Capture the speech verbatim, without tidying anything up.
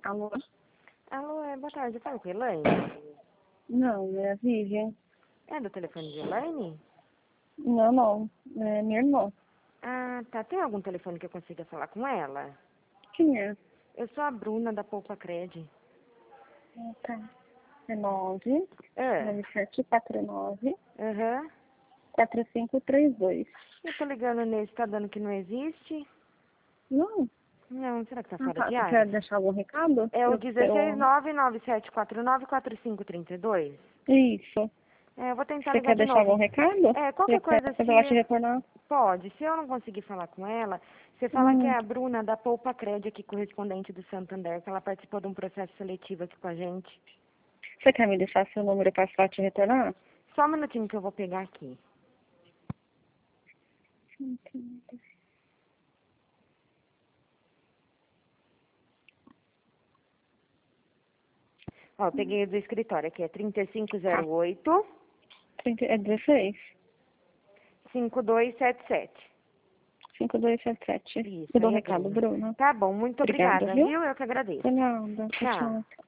Alô? Alô, é, boa tarde, eu falo com a Elaine? Não, é a Vivian. É do telefone de Elaine? Não, não. É minha irmã. Ah, tá. Tem algum telefone que eu consiga falar com ela? Quem é? Eu sou a Bruna da Poupa Cred. Ah, tá. É nove, É. nove sete quatro nove, Aham. quatro cinco três dois. Eu tô ligando nesse, tá dando que não existe? Não. Não, será que tá Ah, fora tá. de Você ar? quer deixar algum recado? É o Eu, dezesseis eu... nove nove sete quatro nove quatro cinco três dois. Isso. É, eu vou tentar Você ligar quer de deixar algum novo. recado? É, Eu qualquer quero coisa, fazer ela te se retornar. pode. Se eu não conseguir falar com ela, você fala que Hum. é a Bruna da Poupa Cred, aqui correspondente do Santander, que ela participou de um processo seletivo aqui com a gente. Você quer me deixar seu número para ela te retornar? Só um minutinho que eu vou pegar aqui. Ó, eu peguei o do escritório aqui, é trinta e cinco Tá. zero oito, trinta É dezesseis. cinco dois sete sete. cinco dois sete sete. Isso, Eu dou o aí é recado, Bruna. Bruna. Tá bom, muito Obrigada, obrigada, viu? viu? Eu que agradeço. De nada. Tchau. Tchau.